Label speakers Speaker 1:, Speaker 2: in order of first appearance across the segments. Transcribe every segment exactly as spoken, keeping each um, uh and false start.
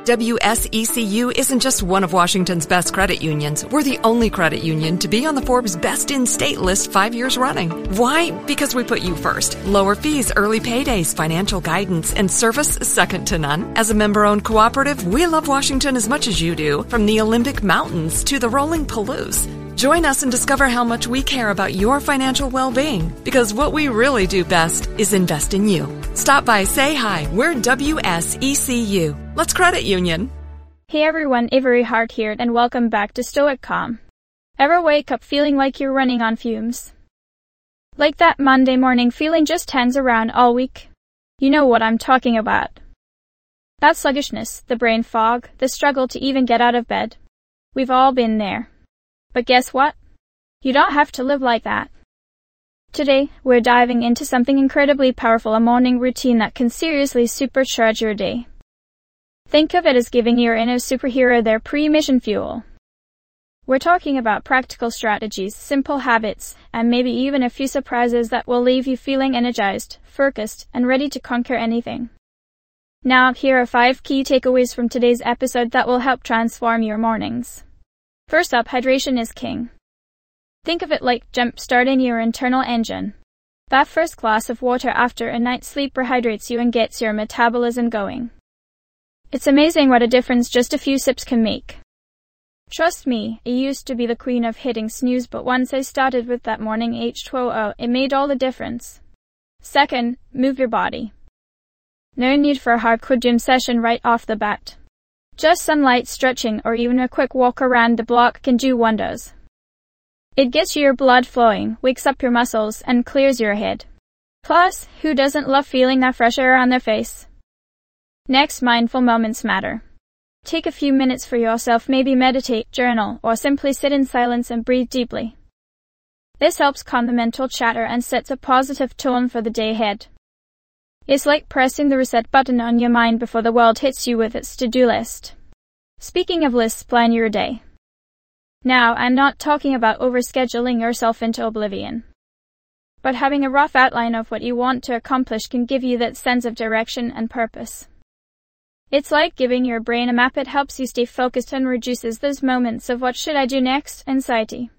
Speaker 1: W S E C U isn't just one of Washington's best credit unions. We're the only credit union to be on the Forbes Best in State list five years running. Why? Because we put you first. Lower fees, early paydays, financial guidance, and service second to none. As a member-owned cooperative, we love Washington as much as you do, from the Olympic Mountains to the rolling Palouse. Join us and discover how much we care about your financial well-being, because what we really do best is invest in you. Stop by, say hi. We're W S E C U. Let's credit union.
Speaker 2: Hey everyone, Avery Hart here, and welcome back to Stoic Calm. Ever wake up feeling like you're running on fumes? Like that Monday morning feeling just hangs around all week? You know what I'm talking about. That sluggishness, the brain fog, the struggle to even get out of bed. We've all been there. But guess what? You don't have to live like that. Today, we're diving into something incredibly powerful, a morning routine that can seriously supercharge your day. Think of it as giving your inner superhero their pre-mission fuel. We're talking about practical strategies, simple habits, and maybe even a few surprises that will leave you feeling energized, focused, and ready to conquer anything. Now, here are five key takeaways from today's episode that will help transform your mornings. First up, hydration is king. Think of it like jump-starting your internal engine. That first glass of water after a night's sleep rehydrates you and gets your metabolism going. It's amazing what a difference just a few sips can make. Trust me, I used to be the queen of hitting snooze, but once I started with that morning H two O, it made all the difference. Second, move your body. No need for a hardcore gym session right off the bat. Just some light stretching or even a quick walk around the block can do wonders. It gets your blood flowing, wakes up your muscles, and clears your head. Plus, who doesn't love feeling that fresh air on their face? Next, mindful moments matter. Take a few minutes for yourself, maybe meditate, journal, or simply sit in silence and breathe deeply. This helps calm the mental chatter and sets a positive tone for the day ahead. It's like pressing the reset button on your mind before the world hits you with its to-do list. Speaking of lists, plan your day. Now, I'm not talking about overscheduling yourself into oblivion. But having a rough outline of what you want to accomplish can give you that sense of direction and purpose. It's like giving your brain a map. It helps you stay focused and reduces those moments of what should I do next anxiety.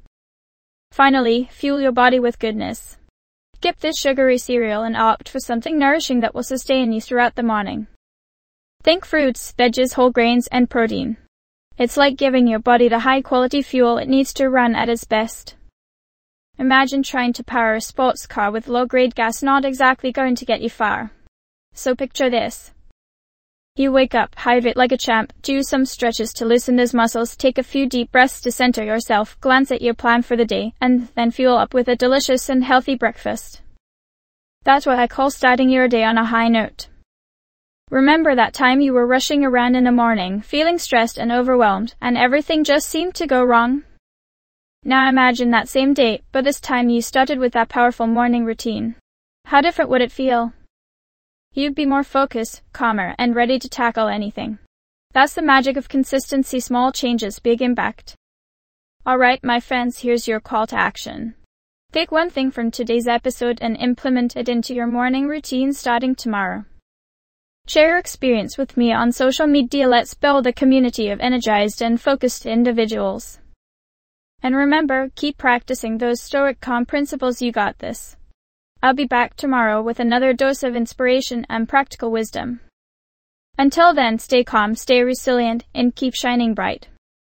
Speaker 2: Finally, fuel your body with goodness. Skip this sugary cereal and opt for something nourishing that will sustain you throughout the morning. Think fruits, veggies, whole grains, and protein. It's like giving your body the high-quality fuel it needs to run at its best. Imagine trying to power a sports car with low-grade gas, not exactly going to get you far. So picture this. You wake up, hydrate like a champ, do some stretches to loosen those muscles, take a few deep breaths to center yourself, glance at your plan for the day, and then fuel up with a delicious and healthy breakfast. That's what I call starting your day on a high note. Remember that time you were rushing around in the morning, feeling stressed and overwhelmed, and everything just seemed to go wrong? Now imagine that same day, but this time you started with that powerful morning routine. How different would it feel? You'd be more focused, calmer, and ready to tackle anything. That's the magic of consistency, small changes, big impact. Alright, my friends, here's your call to action. Take one thing from today's episode and implement it into your morning routine starting tomorrow. Share your experience with me on social media. Let's build a community of energized and focused individuals. And remember, keep practicing those Stoic Calm principles. You got this. I'll be back tomorrow with another dose of inspiration and practical wisdom. Until then, stay calm, stay resilient, and keep shining bright.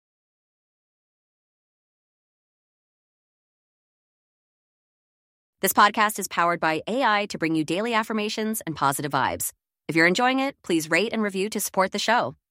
Speaker 3: This podcast is powered by A I to bring you daily affirmations and positive vibes. If you're enjoying it, please rate and review to support the show.